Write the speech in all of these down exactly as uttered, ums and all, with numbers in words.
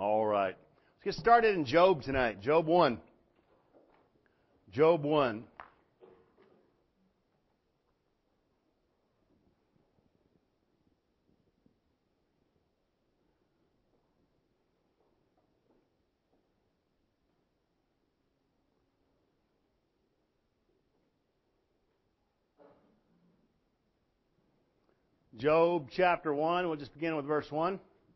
All right. Let's get started in Job tonight. Job one. Job one. Job chapter one. We'll just begin with verse one.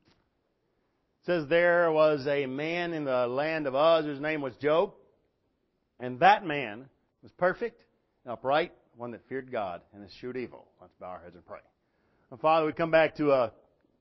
It says, there was a man in the land of Uz whose name was Job, and that man was perfect and upright, one that feared God and eschewed evil. Let's bow our heads and pray. And Father, we come back to a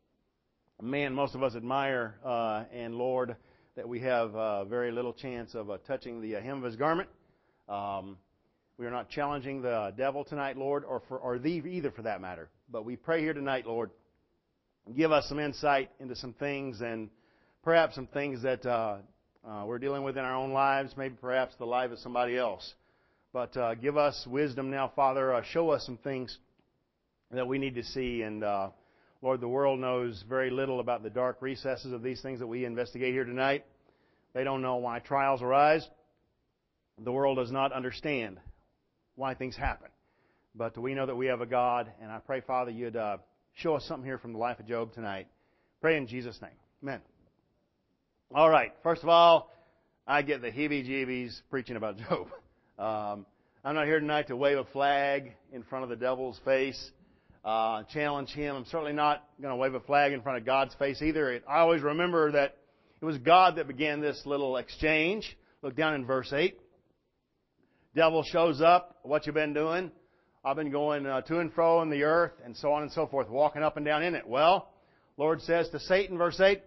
man most of us admire, uh, and Lord, that we have uh, very little chance of uh, touching the uh, hem of his garment. Um, we are not challenging the devil tonight, Lord, or for or thee either for that matter. But we pray here tonight, Lord, give us some insight into some things, and perhaps some things that uh, uh, we're dealing with in our own lives, maybe perhaps the life of somebody else. But uh, give us wisdom now, Father. Uh, show us some things that we need to see. And uh, Lord, the world knows very little about the dark recesses of these things that we investigate here tonight. They don't know why trials arise. The world does not understand why things happen. But we know that we have a God, and I pray, Father, you'd uh, show us something here from the life of Job tonight. Pray in Jesus' name. Amen. All right. First of all, I get the heebie-jeebies preaching about Job. Um, I'm not here tonight to wave a flag in front of the devil's face, uh, challenge him. I'm certainly not going to wave a flag in front of God's face either. It, I always remember that it was God that began this little exchange. Look down in verse eight. Devil shows up. What you been doing? I've been going uh, to and fro in the earth, and so on and so forth, walking up and down in it. Well, Lord says to Satan, verse eight,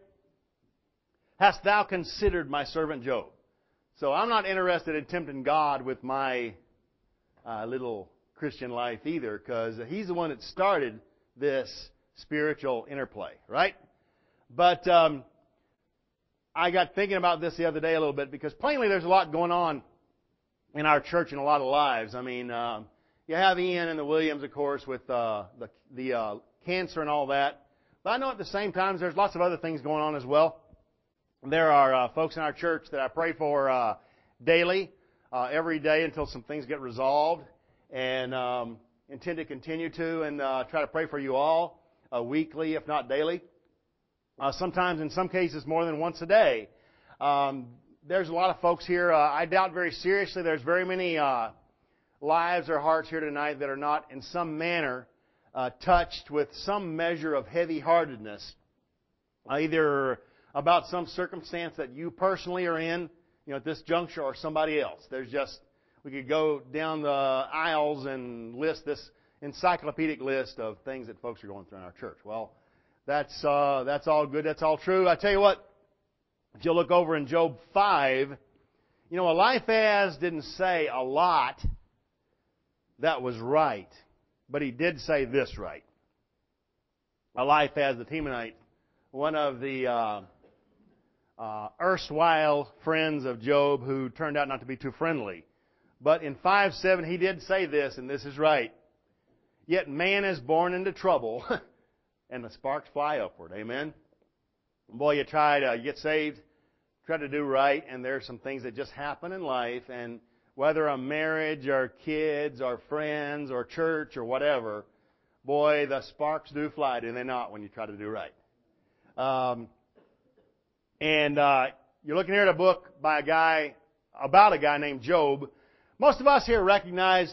hast thou considered my servant Job? So I'm not interested in tempting God with my uh, little Christian life either, because He's the one that started this spiritual interplay, right? But um, I got thinking about this the other day a little bit, because plainly there's a lot going on in our church and a lot of lives. I mean, uh, you have Ian and the Williams, of course, with uh, the, the uh, cancer and all that. But I know at the same time there's lots of other things going on as well. There are uh, folks in our church that I pray for uh, daily, uh, every day until some things get resolved, and um, intend to continue to and uh, try to pray for you all uh, weekly, if not daily. Uh, sometimes, in some cases, more than once a day. Um, there's a lot of folks here. Uh, I doubt very seriously there's very many uh, lives or hearts here tonight that are not in some manner uh, touched with some measure of heavy-heartedness, uh, either about some circumstance that you personally are in, you know, at this juncture, or somebody else. There's just, we could go down the aisles and list this encyclopedic list of things that folks are going through in our church. Well, that's uh, that's all good. That's all true. I tell you what, if you look over in Job five, you know, Eliphaz didn't say a lot that was right, but he did say this right. Eliphaz the Temanite, one of the uh, uh, erstwhile friends of Job who turned out not to be too friendly. But in five seven he did say this, and this is right. Yet man is born into trouble, and the sparks fly upward. Amen? Boy, you try to get saved, try to do right, and there's some things that just happen in life, and whether a marriage or kids or friends or church or whatever, boy, the sparks do fly, do they not, when you try to do right. Um, and uh, you're looking here at a book by a guy, about a guy named Job. Most of us here recognize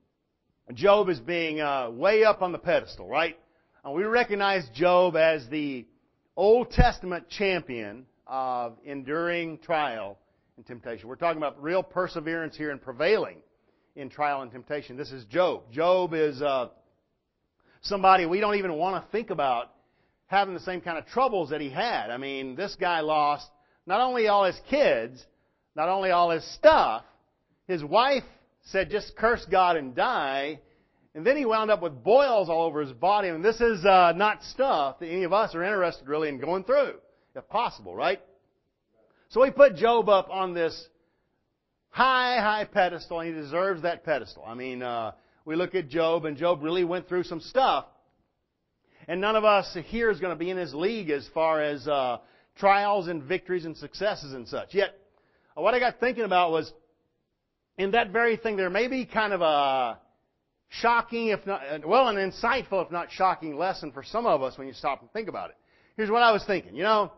Job as being uh, way up on the pedestal, right? And we recognize Job as the Old Testament champion of enduring trial and temptation. We're talking about real perseverance here and prevailing in trial and temptation. This is Job. Job is uh, somebody we don't even want to think about having the same kind of troubles that he had. I mean, this guy lost not only all his kids, not only all his stuff, his wife said, just curse God and die. And then he wound up with boils all over his body. And this is uh, not stuff that any of us are interested really in going through, if possible, right? So we put Job up on this high, high pedestal, and he deserves that pedestal. I mean, uh, we look at Job, and Job really went through some stuff. And none of us here is going to be in his league as far as uh, trials and victories and successes and such. Yet, what I got thinking about was, in that very thing, there may be kind of a shocking, if not, well, an insightful, if not shocking lesson for some of us when you stop and think about it. Here's what I was thinking. You know,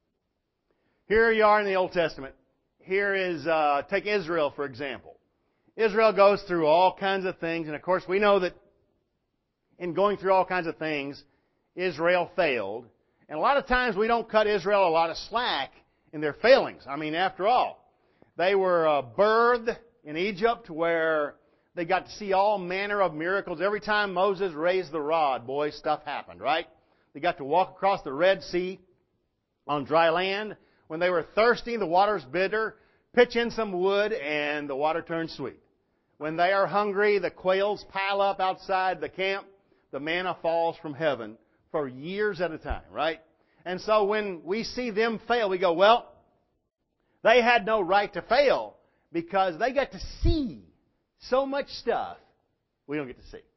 here you are in the Old Testament. Here is, uh, take Israel, for example. Israel goes through all kinds of things, and of course we know that in going through all kinds of things, Israel failed. And a lot of times we don't cut Israel a lot of slack in their failings. I mean, after all, they were uh, birthed in Egypt where they got to see all manner of miracles. Every time Moses raised the rod, boy, stuff happened, right? They got to walk across the Red Sea on dry land. When they were thirsty, the water's bitter. Pitch in some wood and the water turns sweet. When they are hungry, the quails pile up outside the camp. The manna falls from heaven for years at a time, right? And so when we see them fail, we go, well, they had no right to fail because they got to see so much stuff we don't get to see.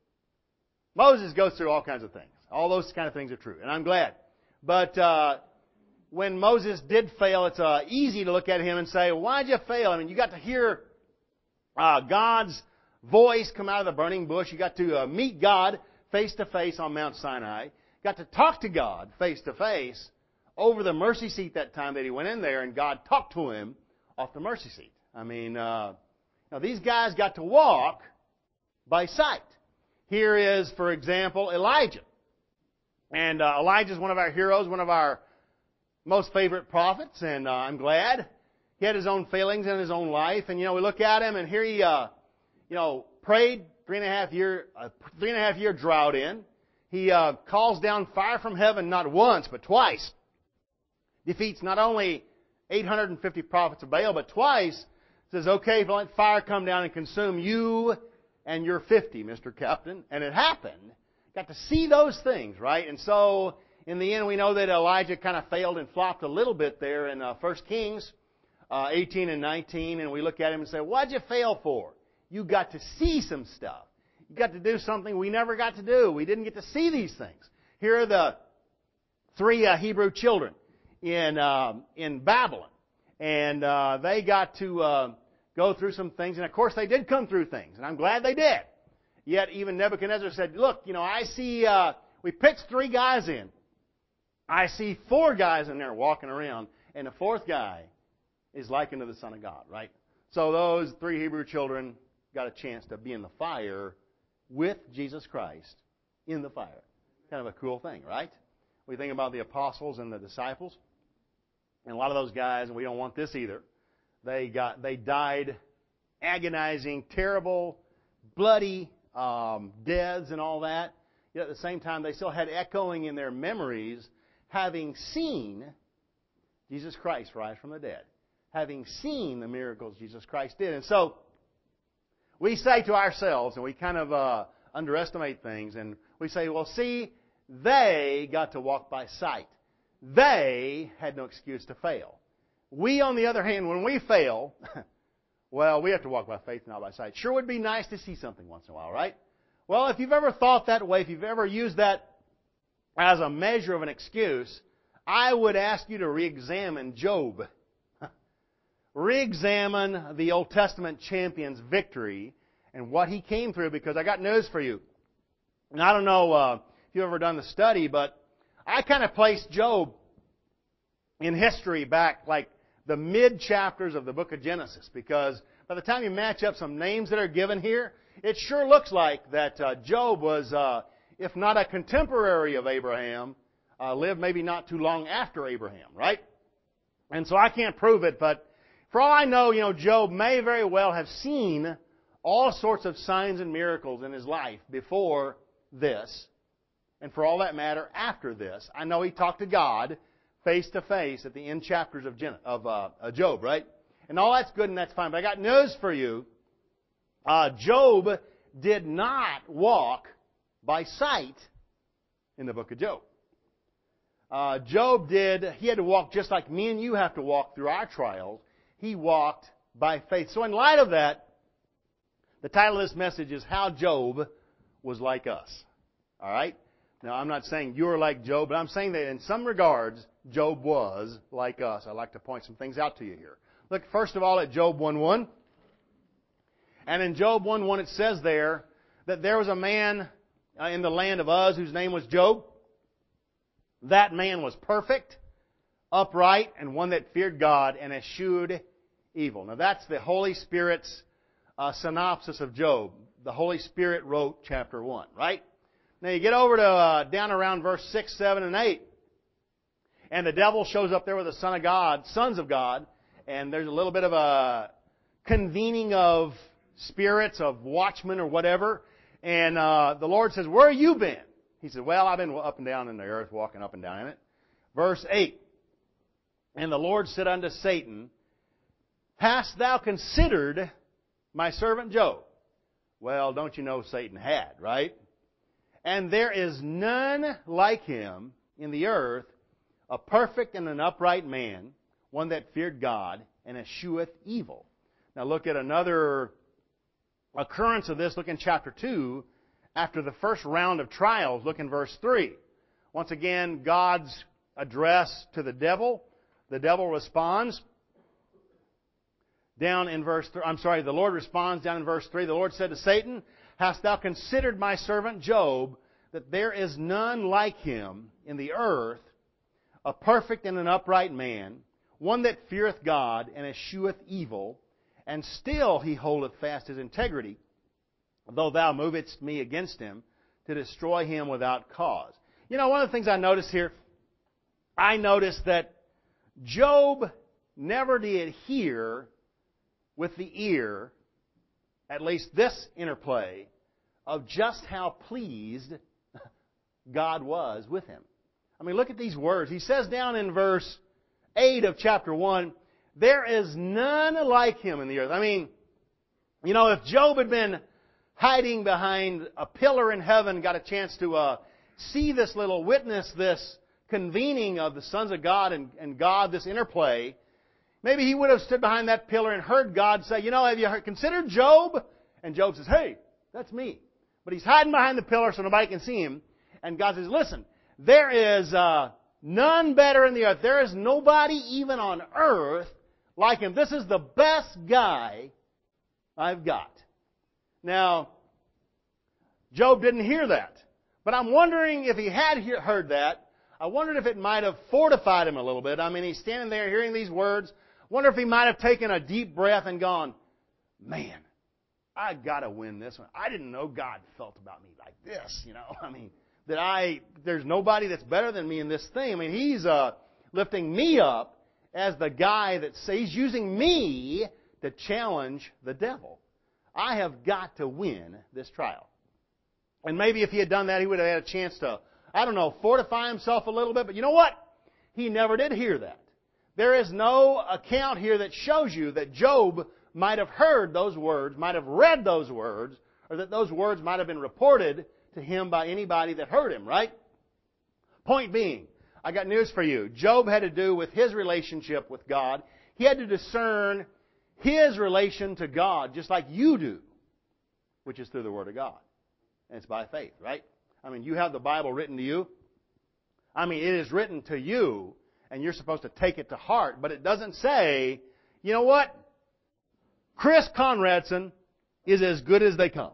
Moses goes through all kinds of things. All those kind of things are true, and I'm glad. But uh, when Moses did fail, it's uh, easy to look at him and say, why'd you fail? I mean, you got to hear uh, God's voice come out of the burning bush. You got to uh, meet God face to face on Mount Sinai. Got to talk to God face to face over the mercy seat that time that he went in there, and God talked to him off the mercy seat. I mean, uh, now these guys got to walk by sight. Here is, for example, Elijah. And uh, Elijah is one of our heroes, one of our most favorite prophets, and uh, I'm glad. He had his own failings in his own life, and you know, we look at him, and here he, uh, you know, prayed three and a half year, uh, three and a half year drought in. He uh, calls down fire from heaven not once but twice. Defeats not only eight hundred fifty prophets of Baal, but twice says, "Okay, let fire come down and consume you and your fifty, Mister Captain." And it happened. Got to see those things, right? And so, in the end, we know that Elijah kind of failed and flopped a little bit there in uh, First Kings uh, eighteen and nineteen. And we look at him and say, what'd you fail for? You got to see some stuff. You got to do something we never got to do. We didn't get to see these things. Here are the three uh, Hebrew children in uh, in Babylon. And uh, they got to uh, go through some things. And, of course, they did come through things. And I'm glad they did. Yet even Nebuchadnezzar said, look, you know, I see, uh, we picked three guys in. I see four guys in there walking around, and the fourth guy is likened to the Son of God, right? So those three Hebrew children got a chance to be in the fire with Jesus Christ in the fire. Kind of a cool thing, right? We think about the apostles and the disciples, and a lot of those guys, and we don't want this either, they got, they died agonizing, terrible, bloody, Um, deaths and all that. Yet at the same time, they still had echoing in their memories, having seen Jesus Christ rise from the dead, having seen the miracles Jesus Christ did. And so we say to ourselves, and we kind of uh, underestimate things, and we say, well, see, they got to walk by sight. They had no excuse to fail. We, on the other hand, when we fail, well, we have to walk by faith, not by sight. Sure would be nice to see something once in a while, right? Well, if you've ever thought that way, if you've ever used that as a measure of an excuse, I would ask you to re-examine Job. Re-examine the Old Testament champion's victory and what he came through, because I got news for you. And I don't know uh, if you've ever done the study, but I kind of placed Job in history back like the mid-chapters of the book of Genesis, because by the time you match up some names that are given here, it sure looks like that uh, Job was, uh, if not a contemporary of Abraham, uh, lived maybe not too long after Abraham, right? And so I can't prove it, but for all I know, you know, Job may very well have seen all sorts of signs and miracles in his life before this, and for all that matter, after this. I know he talked to God face to face at the end chapters of, Gen- of uh, uh, Job, right? And all that's good and that's fine. But I got news for you. Uh, Job did not walk by sight in the book of Job. Uh, Job did, he had to walk just like me and you have to walk through our trials. He walked by faith. So in light of that, the title of this message is How Job Was Like Us. All right? Now, I'm not saying you're like Job, but I'm saying that in some regards, Job was like us. I'd like to point some things out to you here. Look, first of all, at Job one one. And in Job one one it says there that there was a man in the land of Uz whose name was Job. That man was perfect, upright, and one that feared God and eschewed evil. Now that's the Holy Spirit's uh, synopsis of Job. The Holy Spirit wrote chapter one, right? Now you get over to uh, down around verse six, seven, and eight. And the devil shows up there with the Son of God, sons of God, and there's a little bit of a convening of spirits, of watchmen or whatever. And uh, the Lord says, where have you been? He said, well, I've been up and down in the earth, walking up and down in it. Verse eight. And the Lord said unto Satan, hast thou considered my servant Job? Well, don't you know Satan had, right? And there is none like him in the earth, a perfect and an upright man, one that feared God and escheweth evil. Now look at another occurrence of this. Look in chapter two. After the first round of trials, look in verse three. Once again, God's address to the devil. The devil responds. Down in verse three, I'm sorry, the Lord responds down in verse three. The Lord said to Satan, hast thou considered my servant Job, that there is none like him in the earth, a perfect and an upright man, one that feareth God and escheweth evil, and still he holdeth fast his integrity, though thou movest me against him to destroy him without cause. You know, one of the things I notice here, I noticed that Job never did hear with the ear, at least this interplay, of just how pleased God was with him. I mean, look at these words. He says down in verse eight of chapter one, there is none like him in the earth. I mean, you know, if Job had been hiding behind a pillar in heaven, got a chance to uh, see this little, witness this convening of the sons of God and, and God, this interplay, maybe he would have stood behind that pillar and heard God say, you know, have you heard, considered Job? And Job says, hey, that's me. But he's hiding behind the pillar so nobody can see him. And God says, listen, there is uh, none better in the earth. There is nobody even on earth like him. This is the best guy I've got. Now, Job didn't hear that. But I'm wondering if he had he- heard that, I wondered if it might have fortified him a little bit. I mean, he's standing there hearing these words. Wonder if he might have taken a deep breath and gone, man, I got to win this one. I didn't know God felt about me like this, you know. I mean, that I, there's nobody that's better than me in this thing. I mean, he's uh, lifting me up as the guy that he's using me to challenge the devil. I have got to win this trial. And maybe if he had done that, he would have had a chance to, I don't know, fortify himself a little bit. But you know what? He never did hear that. There is no account here that shows you that Job might have heard those words, might have read those words, or that those words might have been reported to him by anybody that heard him, right? Point being, I got news for you. Job had to do with his relationship with God. He had to discern his relation to God just like you do, which is through the Word of God. And it's by faith, right? I mean, you have the Bible written to you. I mean, it is written to you, and you're supposed to take it to heart. But it doesn't say, you know what? Chris Conradson is as good as they come.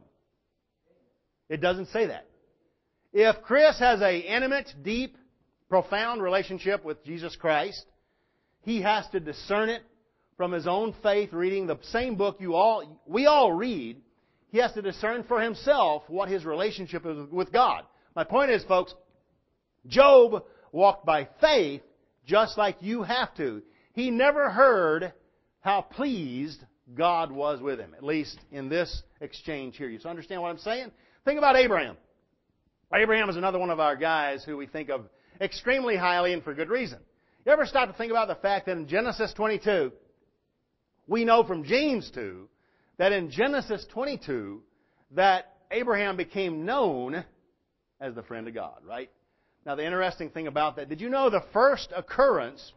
It doesn't say that. If Chris has an intimate, deep, profound relationship with Jesus Christ, he has to discern it from his own faith, reading the same book you all we all read. He has to discern for himself what his relationship is with God. My point is, folks, Job walked by faith just like you have to. He never heard how pleased God was with him, at least in this exchange here. You understand what I'm saying? Think about Abraham. Abraham is another one of our guys who we think of extremely highly and for good reason. You ever stop to think about the fact that in Genesis twenty-two, we know from James two, that in Genesis twenty-two, that Abraham became known as the friend of God, right? Now, the interesting thing about that, did you know the first occurrence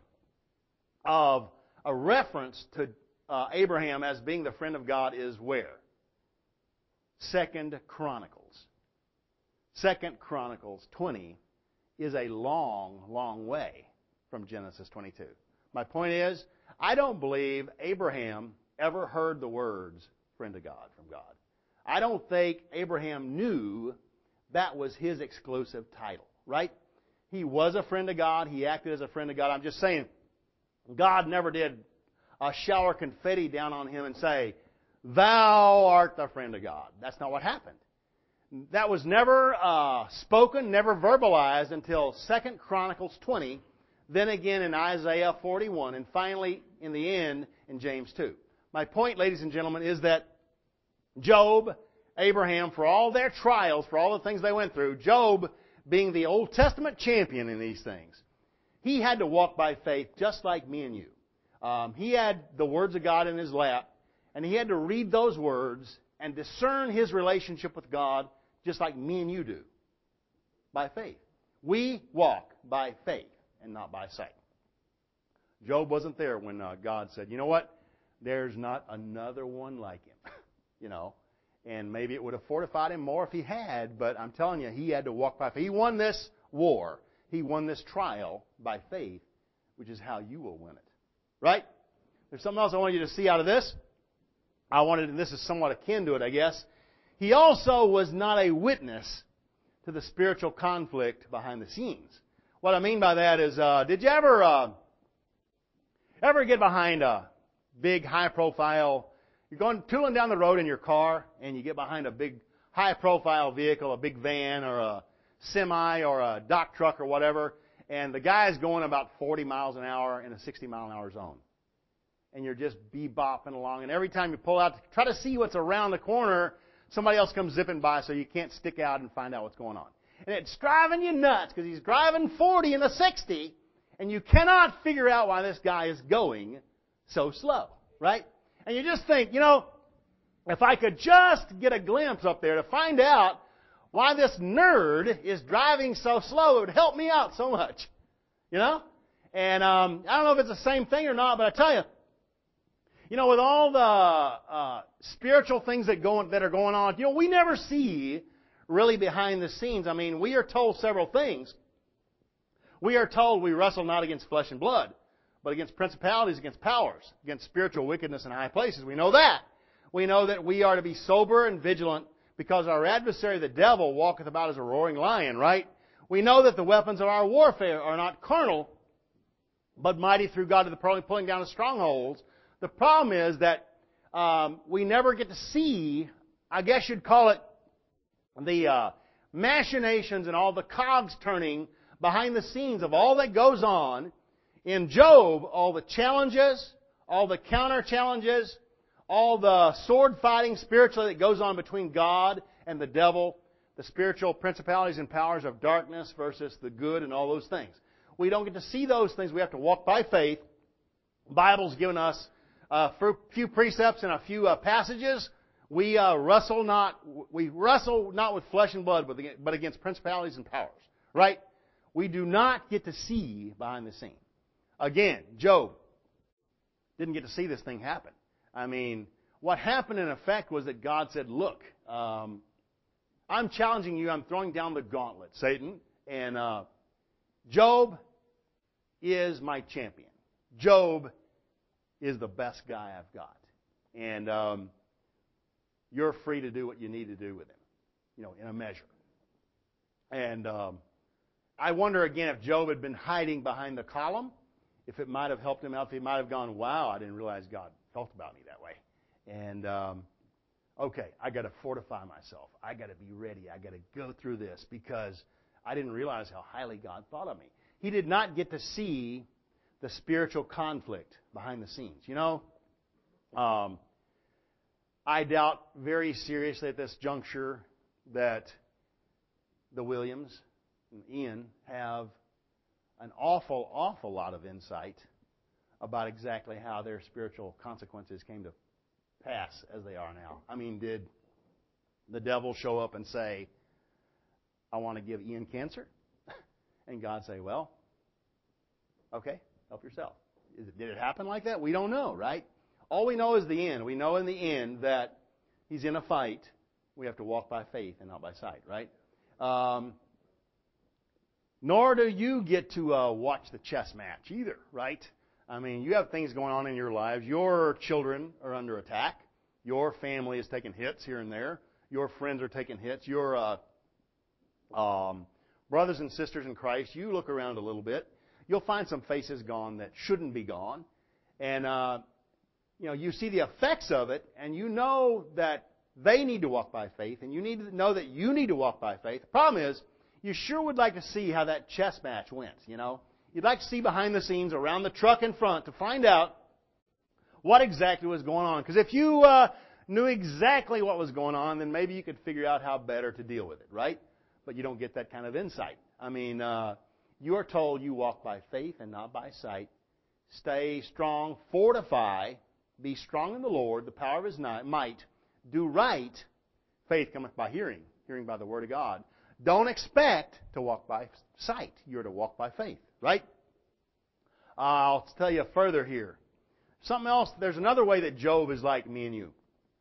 of a reference to uh, Abraham as being the friend of God is where? Second Chronicles. Second Chronicles twenty is a long, long way from Genesis twenty-two. My point is, I don't believe Abraham ever heard the words, friend of God, from God. I don't think Abraham knew that was his exclusive title, right? He was a friend of God. He acted as a friend of God. I'm just saying, God never did uh, shower confetti down on him and say, thou art the friend of God. That's not what happened. That was never uh, spoken, never verbalized until Second Chronicles twenty, then again in Isaiah forty-one, and finally, in the end, in James two. My point, ladies and gentlemen, is that Job, Abraham, for all their trials, for all the things they went through, Job, being the Old Testament champion in these things, he had to walk by faith just like me and you. Um, he had the words of God in his lap, and he had to read those words and discern his relationship with God just like me and you do, by faith. We walk by faith and not by sight. Job wasn't there when uh, God said, you know what, there's not another one like him, you know. And maybe it would have fortified him more if he had, but I'm telling you, he had to walk by faith. He won this war. He won this trial by faith, which is how you will win it. Right? There's something else I want you to see out of this. I wanted, and this is somewhat akin to it, I guess. He also was not a witness to the spiritual conflict behind the scenes. What I mean by that is, uh, did you ever, uh, ever get behind a big, high-profile, you're going tooling down the road in your car, and you get behind a big, high-profile vehicle, a big van or a semi or a dock truck or whatever, and the guy's going about forty miles an hour in a sixty mile an hour zone. And you're just bebopping along, and every time you pull out to try to see what's around the corner, somebody else comes zipping by so you can't stick out and find out what's going on. And it's driving you nuts because he's driving forty in a sixty, and you cannot figure out why this guy is going so slow, right? And you just think, you know, if I could just get a glimpse up there to find out why this nerd is driving so slow, it would help me out so much, you know? And um, I don't know if it's the same thing or not, but I tell you, you know, with all the uh, spiritual things that go that are going on, you know, we never see really behind the scenes. I mean, we are told several things. We are told we wrestle not against flesh and blood, but against principalities, against powers, against spiritual wickedness in high places. We know that. We know that we are to be sober and vigilant because our adversary, the devil, walketh about as a roaring lion, right? We know that the weapons of our warfare are not carnal, but mighty through God to the pulling down of strongholds. The problem is that um, we never get to see, I guess you'd call it, the uh, machinations and all the cogs turning behind the scenes of all that goes on. In Job, all the challenges, all the counter-challenges, all the sword-fighting spiritually that goes on between God and the devil, the spiritual principalities and powers of darkness versus the good and all those things. We don't get to see those things. We have to walk by faith. The Bible's given us a few precepts and a few uh, passages. We uh, wrestle not. We wrestle not with flesh and blood, but against principalities and powers. Right? We do not get to see behind the scene. Again, Job didn't get to see this thing happen. I mean, what happened in effect was that God said, "Look, um, I'm challenging you. I'm throwing down the gauntlet, Satan, and uh, Job is my champion. Job is the best guy I've got, and um, you're free to do what you need to do with him, you know, in a measure." And um, I wonder again if Job had been hiding behind the column, if it might have helped him out. If he might have gone, "Wow, I didn't realize God felt about me that way," and um, okay, I got to fortify myself. I got to be ready. I got to go through this because I didn't realize how highly God thought of me. He did not get to see the spiritual conflict behind the scenes. You know, um, I doubt very seriously at this juncture that the Williams and Ian have an awful, awful lot of insight about exactly how their spiritual consequences came to pass as they are now. I mean, did the devil show up and say, "I want to give Ian cancer"? And God say, "Well, okay, help yourself." Is it, did it happen like that? We don't know, right? All we know is the end. We know in the end that he's in a fight. We have to walk by faith and not by sight, right? Um, Nor do you get to uh, watch the chess match either, right? I mean, you have things going on in your lives. Your children are under attack. Your family is taking hits here and there. Your friends are taking hits. Your uh, um, brothers and sisters in Christ, you look around a little bit. You'll find some faces gone that shouldn't be gone. And, uh, you know, you see the effects of it, and you know that they need to walk by faith, and you need to know that you need to walk by faith. The problem is, you sure would like to see how that chess match went, you know. You'd like to see behind the scenes around the truck in front to find out what exactly was going on. Because if you uh, knew exactly what was going on, then maybe you could figure out how better to deal with it, right? But you don't get that kind of insight. I mean, uh, you are told you walk by faith and not by sight. Stay strong, fortify, be strong in the Lord, the power of His might. Do right. Faith cometh by hearing, hearing by the Word of God. Don't expect to walk by sight. You're to walk by faith, right? Uh, I'll tell you further here. Something else, there's another way that Job is like me and you.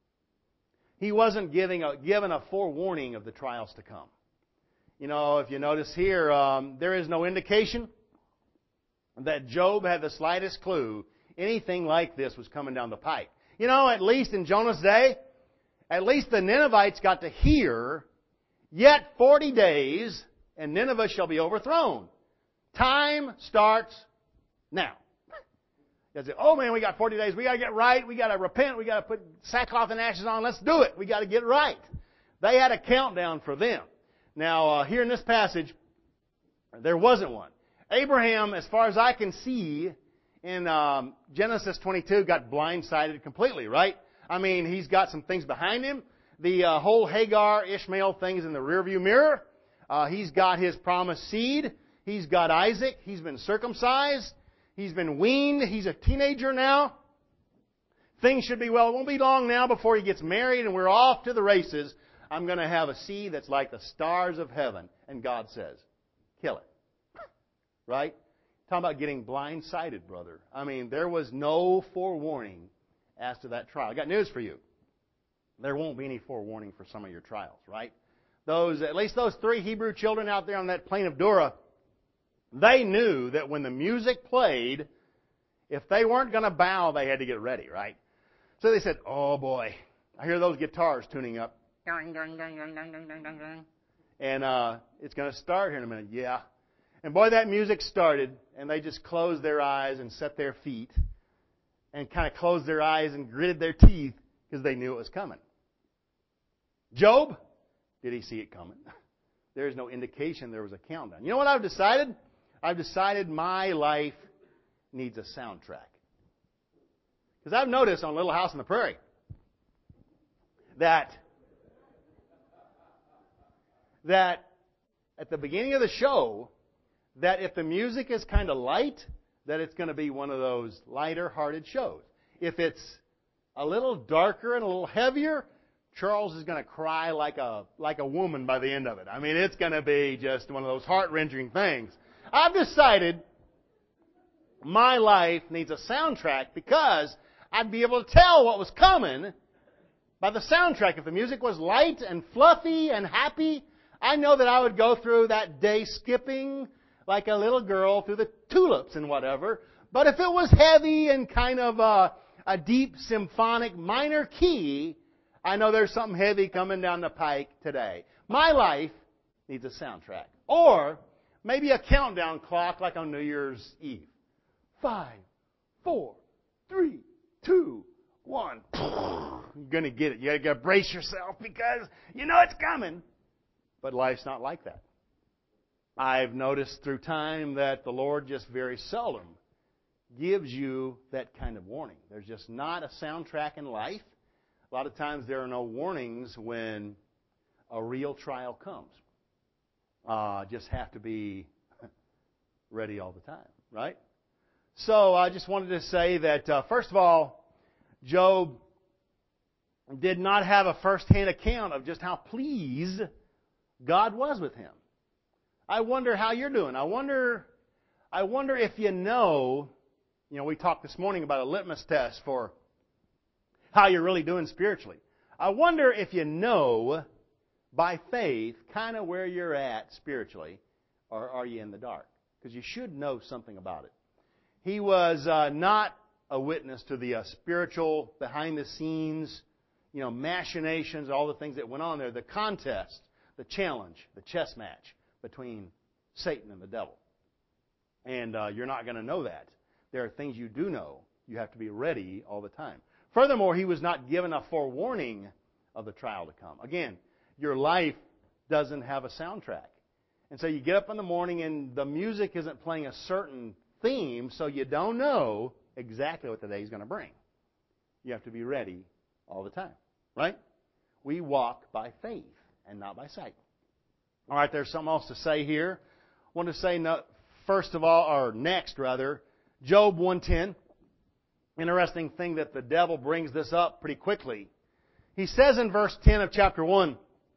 He wasn't giving a, given a forewarning of the trials to come. You know, if you notice here, um, there is no indication that Job had the slightest clue anything like this was coming down the pike. You know, at least in Jonah's day, at least the Ninevites got to hear, yet forty days, and Nineveh shall be overthrown. Time starts now. You say, oh man, we got forty days. We got to get right. We got to repent. We got to put sackcloth and ashes on. Let's do it. We got to get right. They had a countdown for them. Now, uh, here in this passage, there wasn't one. Abraham, as far as I can see, in um, Genesis twenty-two, got blindsided completely, right? I mean, he's got some things behind him. The uh, whole Hagar, Ishmael thing is in the rearview mirror. Uh, he's got his promised seed. He's got Isaac. He's been circumcised. He's been weaned. He's a teenager now. Things should be well. It won't be long now before he gets married and we're off to the races. I'm going to have a seed that's like the stars of heaven. And God says, kill it. Right? Talking about getting blindsided, brother. I mean, there was no forewarning as to that trial. I got news for you. There won't be any forewarning for some of your trials, right? Those, at least those three Hebrew children out there on that plain of Dura, they knew that when the music played, if they weren't going to bow, they had to get ready, right? So they said, oh boy, I hear those guitars tuning up. And uh, it's going to start here in a minute. Yeah. And boy, that music started, and they just closed their eyes and set their feet and kind of closed their eyes and gritted their teeth because they knew it was coming. Job, did he see it coming? There is no indication there was a countdown. You know what I've decided? I've decided my life needs a soundtrack. Because I've noticed on Little House on the Prairie that, that at the beginning of the show, that if the music is kind of light, that it's going to be one of those lighter-hearted shows. If it's a little darker and a little heavier, Charles is going to cry like a like a woman by the end of it. I mean, it's going to be just one of those heart-wrenching things. I've decided my life needs a soundtrack because I'd be able to tell what was coming by the soundtrack. If the music was light and fluffy and happy, I know that I would go through that day skipping like a little girl through the tulips and whatever. But if it was heavy and kind of a, a deep symphonic minor key, I know there's something heavy coming down the pike today. My life needs a soundtrack. Or maybe a countdown clock like on New Year's Eve. Five, four, three, two, one. You're going to get it. You got to brace yourself because you know it's coming. But life's not like that. I've noticed through time that the Lord just very seldom gives you that kind of warning. There's just not a soundtrack in life. A lot of times there are no warnings when a real trial comes. Uh, just have to be ready all the time, right? So I just wanted to say that, uh, first of all, Job did not have a first-hand account of just how pleased God was with him. I wonder how you're doing. I wonder, I wonder if you know, you know, we talked this morning about a litmus test for how you're really doing spiritually. I wonder if you know by faith kind of where you're at spiritually or are you in the dark? Because you should know something about it. He was uh, not a witness to the uh, spiritual, behind-the-scenes, you know, machinations, all the things that went on there, the contest, the challenge, the chess match between Satan and the devil. And uh, you're not going to know that. There are things you do know. You have to be ready all the time. Furthermore, he was not given a forewarning of the trial to come. Again, your life doesn't have a soundtrack. And so you get up in the morning and the music isn't playing a certain theme, so you don't know exactly what the day is going to bring. You have to be ready all the time, right? We walk by faith and not by sight. All right, there's something else to say here. I want to say, no, first of all, or next rather, Job one ten. Interesting thing that the devil brings this up pretty quickly. He says in verse ten of chapter one,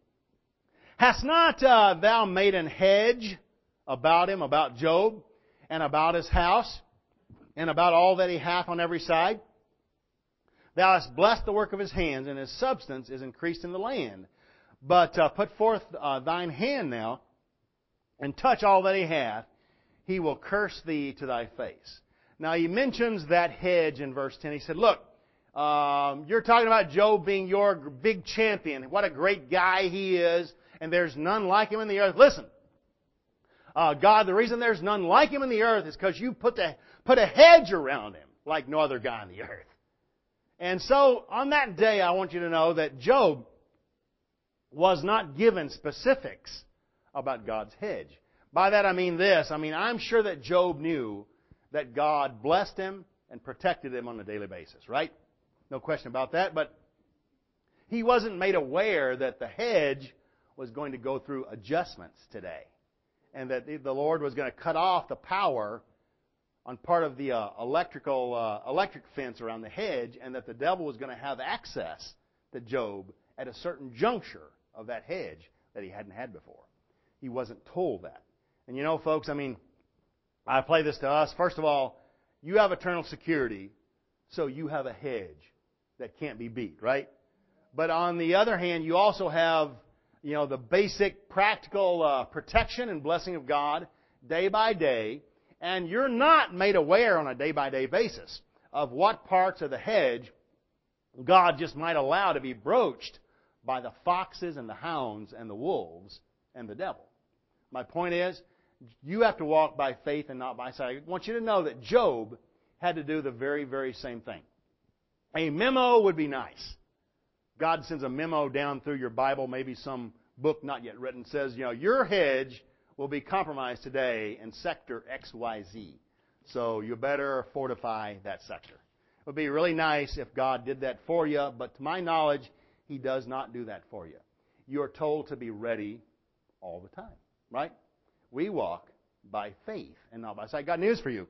Hast not uh, thou made an hedge about him, about Job, and about his house, and about all that he hath on every side? Thou hast blessed the work of his hands, and his substance is increased in the land. But uh, put forth uh, thine hand now, and touch all that he hath, he will curse thee to thy face. Now he mentions that hedge in verse ten. He said, look, um, you're talking about Job being your big champion. What a great guy he is, and there's none like him in the earth. Listen, uh, God, the reason there's none like him in the earth is because you put, the, put a hedge around him like no other guy on the earth. And so on that day, I want you to know that Job was not given specifics about God's hedge. By that I mean this. I mean, I'm sure that Job knew that God blessed him and protected him on a daily basis, right? No question about that. But he wasn't made aware that the hedge was going to go through adjustments today, and that the Lord was going to cut off the power on part of the uh, electrical uh, electric fence around the hedge, and that the devil was going to have access to Job at a certain juncture of that hedge that he hadn't had before. He wasn't told that. And you know, folks, I mean, I play this to us. First of all, you have eternal security, so you have a hedge that can't be beat, right? But on the other hand, you also have, you know, the basic practical uh, protection and blessing of God day by day, and you're not made aware on a day-by-day basis of what parts of the hedge God just might allow to be broached by the foxes and the hounds and the wolves and the devil. My point is, you have to walk by faith and not by sight. I want you to know that Job had to do the very, very same thing. A memo would be nice. God sends a memo down through your Bible, maybe some book not yet written, says, you know, your hedge will be compromised today in sector X Y Z. So you better fortify that sector. It would be really nice if God did that for you, but to my knowledge, He does not do that for you. You are told to be ready all the time, right? We walk by faith and not by sight. I got news for you.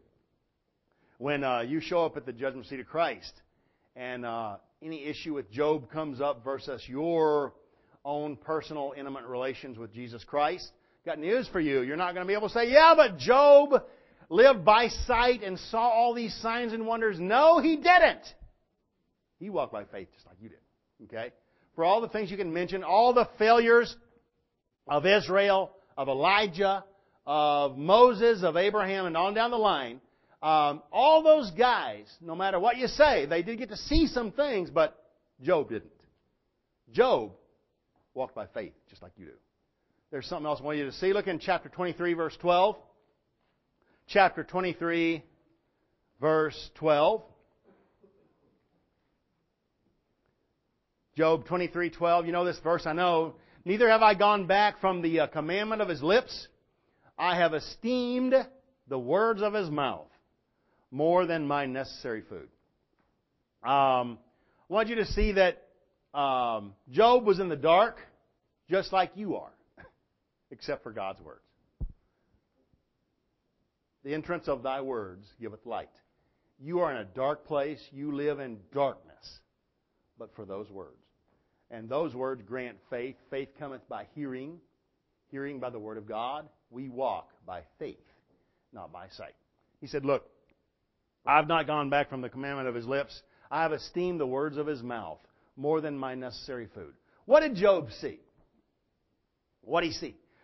When uh, you show up at the judgment seat of Christ and uh, any issue with Job comes up versus your own personal intimate relations with Jesus Christ, got news for you. You're not going to be able to say, yeah, but Job lived by sight and saw all these signs and wonders. No, he didn't. He walked by faith just like you did. Okay? For all the things you can mention, all the failures of Israel, of Elijah, of Moses, of Abraham, and on down the line, um, all those guys, no matter what you say, they did get to see some things, but Job didn't. Job walked by faith just like you do. There's something else I want you to see. Look in chapter twenty-three, verse twelve. Chapter twenty-three, verse twelve. Job twenty-three, twelve. You know this verse, I know. Neither have I gone back from the uh, commandment of his lips. I have esteemed the words of his mouth more than my necessary food. Um, I want you to see that um, Job was in the dark just like you are, except for God's words. The entrance of thy words giveth light. You are in a dark place. You live in darkness, but for those words. And those words grant faith. Faith cometh by hearing, hearing by the word of God. We walk by faith, not by sight. He said, look, I've not gone back from the commandment of his lips. I have esteemed the words of his mouth more than my necessary food. What did Job see? What did he see?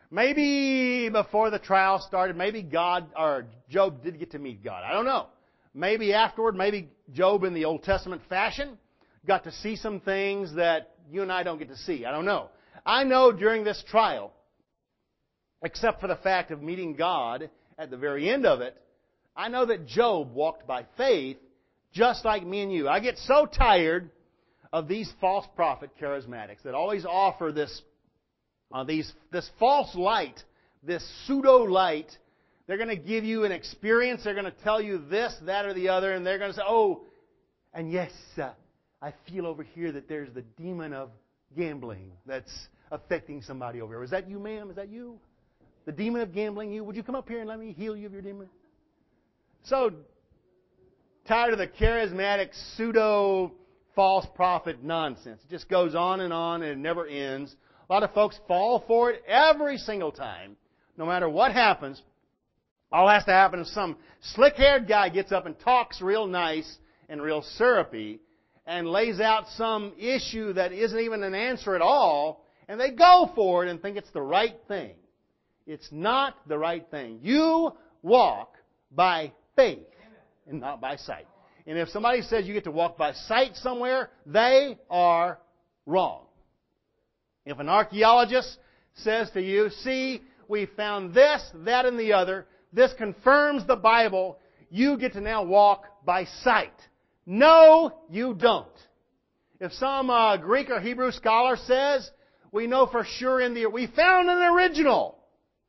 Maybe before the trial started, maybe God or Job did get to meet God. I don't know. Maybe afterward, maybe Job in the Old Testament fashion got to see some things that you and I don't get to see. I don't know. I know during this trial, except for the fact of meeting God at the very end of it, I know that Job walked by faith just like me and you. I get so tired of these false prophet charismatics that always offer this uh, these this false light, this pseudo light. They're going to give you an experience. They're going to tell you this, that, or the other, and they're going to say, "Oh, and yes, uh, I feel over here that there's the demon of gambling that's affecting somebody over here. Is that you, ma'am? Is that you? The demon of gambling, you? Would you come up here and let me heal you of your demon?" So tired of the charismatic, pseudo, false prophet nonsense. It just goes on and on and it never ends. A lot of folks fall for it every single time. No matter what happens, all has to happen is some slick-haired guy gets up and talks real nice and real syrupy and lays out some issue that isn't even an answer at all, and they go for it and think it's the right thing. It's not the right thing. You walk by faith and not by sight. And if somebody says you get to walk by sight somewhere, they are wrong. If an archaeologist says to you, "See, we found this, that, and the other. This confirms the Bible," you get to now walk by sight. No, you don't. If some uh, Greek or Hebrew scholar says, "We know for sure in the we found an original,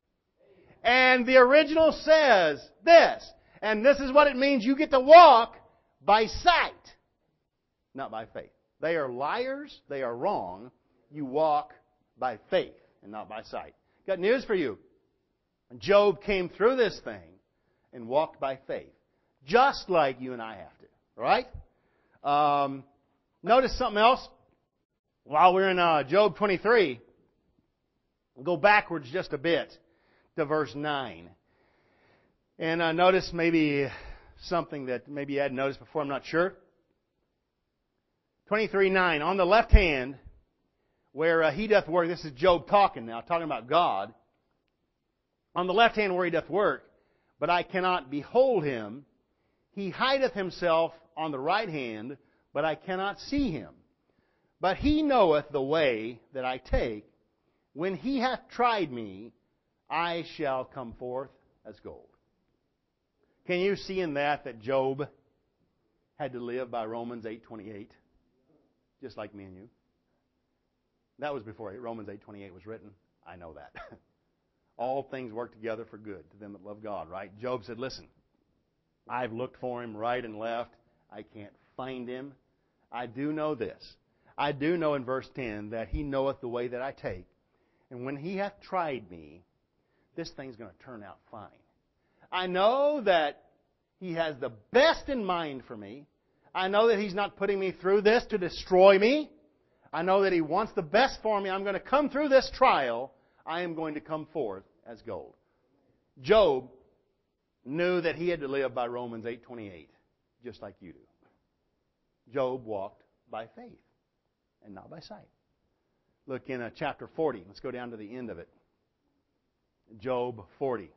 and the original says this, and this is what it means," you get to walk by sight, not by faith. They are liars. They are wrong. You walk by faith and not by sight. Got news for you. Job came through this thing and walked by faith, just like you and I have to. Right? Um, notice something else. While we're in uh, Job twenty-three, we'll go backwards just a bit to verse nine. And uh, notice maybe something that maybe you hadn't noticed before, I'm not sure. twenty-three nine. On the left hand, where uh, he doth work, this is Job talking now, talking about God. On the left hand where he doth work, but I cannot behold him. He hideth himself on the right hand, but I cannot see him. But he knoweth the way that I take. When he hath tried me, I shall come forth as gold. Can you see in that that Job had to live by Romans eight twenty-eight? Just like me and you. That was before Romans eight twenty-eight was written. I know that. All things work together for good to them that love God, right? Job said, "Listen, I've looked for him right and left. I can't find him. I do know this. I do know in verse ten that he knoweth the way that I take. And when he hath tried me, this thing's going to turn out fine. I know that he has the best in mind for me. I know that he's not putting me through this to destroy me. I know that he wants the best for me. I'm going to come through this trial. I am going to come forth as gold." Job knew that he had to live by Romans eight twenty-eight, just like you do. Job walked by faith and not by sight. Look in uh, chapter forty. Let's go down to the end of it. Job forty.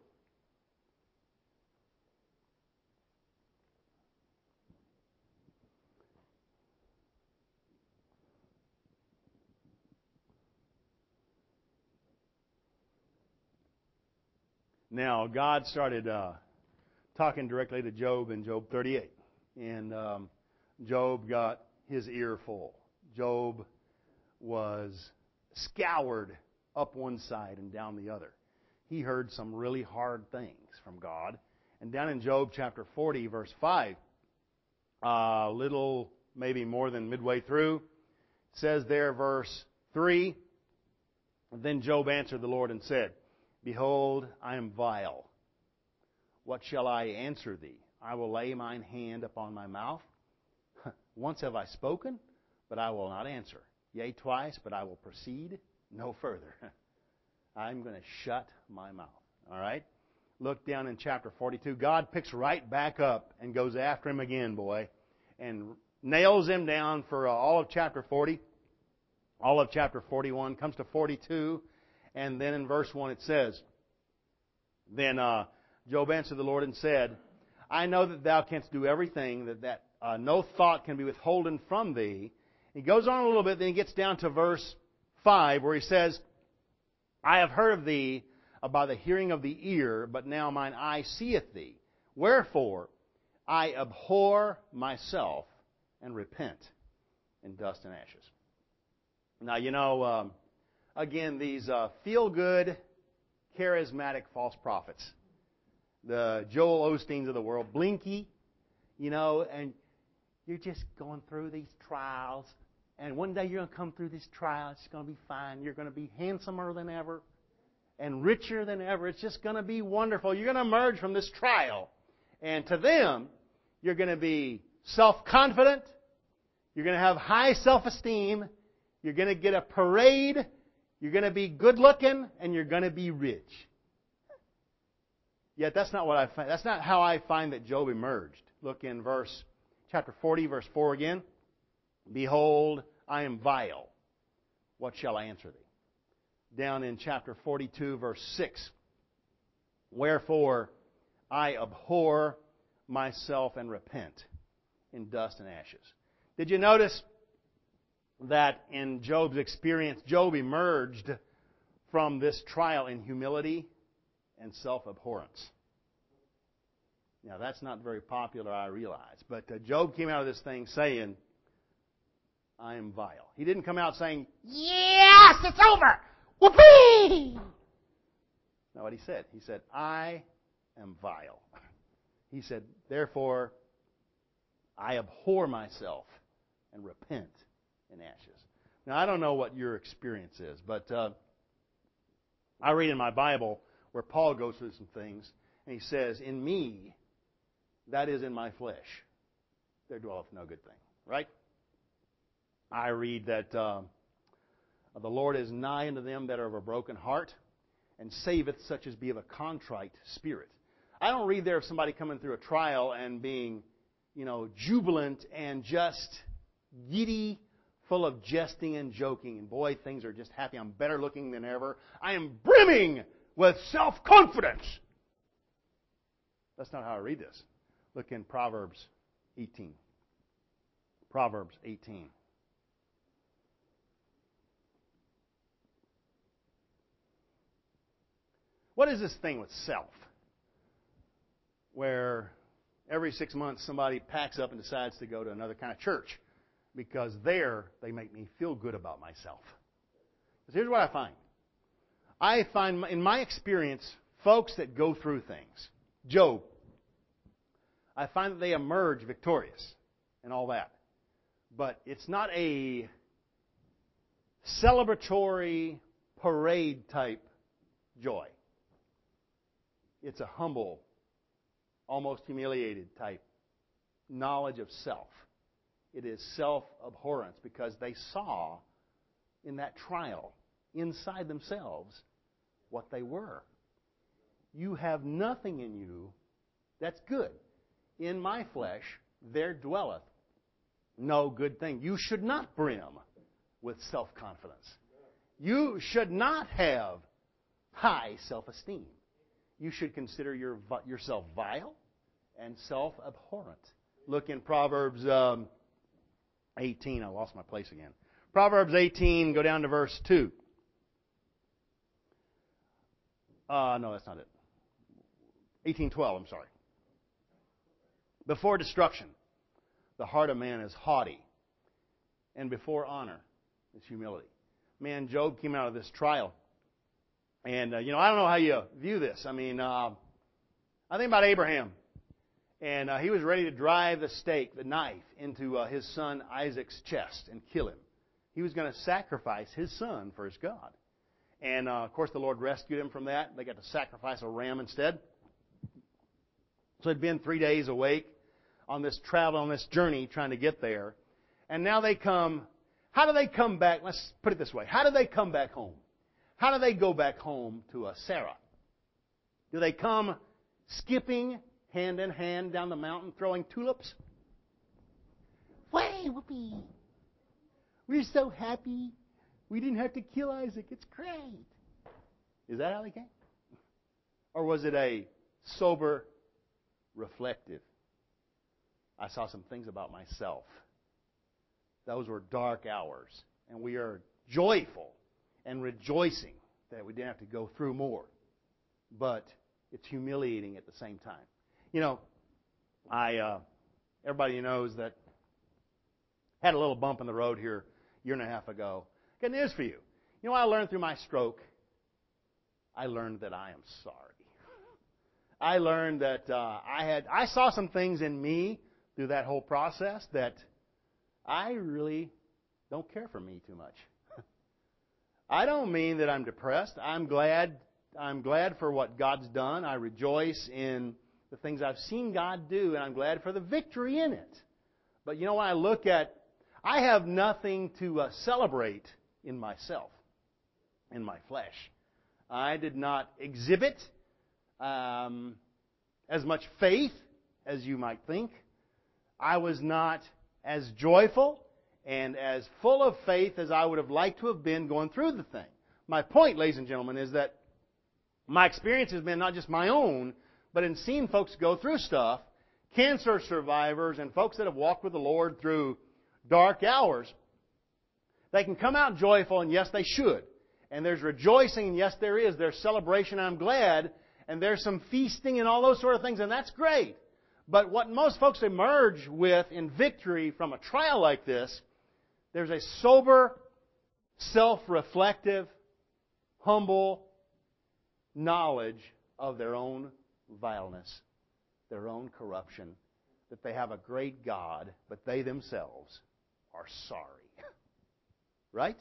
Now, God started uh, talking directly to Job in Job thirty-eight. And um, Job got his ear full. Job was scoured up one side and down the other. He heard some really hard things from God. And down in Job chapter forty, verse five, a uh, little, maybe more than midway through, it says there, verse three, "Then Job answered the Lord and said, Behold, I am vile. What shall I answer thee? I will lay mine hand upon my mouth. Once have I spoken, but I will not answer. Yea, twice, but I will proceed no further." I'm going to shut my mouth. All right? Look down in chapter forty-two. God picks right back up and goes after him again, boy, and nails him down for uh, all of chapter forty, all of chapter forty-one, comes to forty-two, And then in verse one it says, Then uh, Job answered the Lord and said, I know that thou canst do everything, that, that uh, no thought can be withholden from thee. He goes on a little bit, then he gets down to verse five, where he says, I have heard of thee by the hearing of the ear, but now mine eye seeth thee. Wherefore I abhor myself and repent in dust and ashes. Now, you know, um, again, these uh, feel-good, charismatic false prophets, the Joel Osteens of the world, Blinky, you know, and you're just going through these trials, and one day you're going to come through this trial, it's going to be fine, you're going to be handsomer than ever, and richer than ever, it's just going to be wonderful, you're going to emerge from this trial, and to them, you're going to be self-confident, you're going to have high self-esteem, you're going to get a parade, you're going to be good-looking, and you're going to be rich. Yet that's not what I find. That's not how I find that Job emerged. Look in verse chapter forty, verse four again. Behold, I am vile. What shall I answer thee? Down in chapter forty-two, verse six. Wherefore I abhor myself and repent in dust and ashes. Did you notice that in Job's experience, Job emerged from this trial in humility and self-abhorrence? Now, that's not very popular, I realize. But uh, Job came out of this thing saying, I am vile. He didn't come out saying, yes, it's over! Whoopee! That's what he said. He said, I am vile. He said, therefore, I abhor myself and repent in ashes. Now, I don't know what your experience is, but uh, I read in my Bible where Paul goes through some things, and he says, in me, that is in my flesh, there dwelleth no good thing. Right? I read that uh, the Lord is nigh unto them that are of a broken heart, and saveth such as be of a contrite spirit. I don't read there of somebody coming through a trial and being, you know, jubilant and just giddy, full of jesting and joking. And boy, things are just happy. I'm better looking than ever. I am brimming with self-confidence. That's not how I read this. Look in Proverbs eighteen. Proverbs eighteen. What is this thing with self? Where every six months somebody packs up and decides to go to another kind of church because there they make me feel good about myself. Because here's what I find. I find, in my experience, folks that go through things, Job, I find that they emerge victorious and all that. But it's not a celebratory parade type joy. It's a humble, almost humiliated type knowledge of self. It is self-abhorrence because they saw in that trial inside themselves what they were. You have nothing in you that's good. In my flesh there dwelleth no good thing. You should not brim with self-confidence. You should not have high self-esteem. You should consider your, yourself vile and self-abhorrent. Look in Proverbs um, eighteen. I lost my place again. Proverbs eighteen, go down to verse two. Uh, no, that's not it. eighteen twelve, I'm sorry. Before destruction, the heart of man is haughty, and before honor is humility. Man, Job came out of this trial. And, uh, you know, I don't know how you view this. I mean, uh, I think about Abraham. And uh, he was ready to drive the stake, the knife, into uh, his son Isaac's chest and kill him. He was going to sacrifice his son for his God. And, uh, of course, the Lord rescued him from that. They got to sacrifice a ram instead. So it'd been three days awake on this travel, on this journey, trying to get there. And now they come. How do they come back? Let's put it this way. How do they come back home? How do they go back home to uh, Sarah? Do they come skipping hand in hand down the mountain throwing tulips? Way, whoopee. We're so happy. We didn't have to kill Isaac. It's great. Is that how they came? Or was it a sober, reflective? I saw some things about myself. Those were dark hours. And we are joyful and rejoicing that we didn't have to go through more. But it's humiliating at the same time. You know, I uh, everybody knows that I had a little bump in the road here a year and a half ago. Got news for you. You know what I learned through my stroke? I learned that I am sorry. I learned that uh, I had I saw some things in me through that whole process that I really don't care for me too much. I don't mean that I'm depressed. I'm glad I'm glad for what God's done. I rejoice in the things I've seen God do, and I'm glad for the victory in it. But you know, when I look at, I have nothing to uh, celebrate in myself, in my flesh. I did not exhibit um, as much faith as you might think. I was not as joyful and as full of faith as I would have liked to have been going through the thing. My point, ladies and gentlemen, is that my experience has been not just my own, but in seeing folks go through stuff, cancer survivors and folks that have walked with the Lord through dark hours. They can come out joyful, and yes, they should. And there's rejoicing, and yes, there is. There's celebration, I'm glad. And there's some feasting and all those sort of things, and that's great. But what most folks emerge with in victory from a trial like this, there's a sober, self-reflective, humble knowledge of their own vileness, their own corruption, that they have a great God, but they themselves are sorry. Right?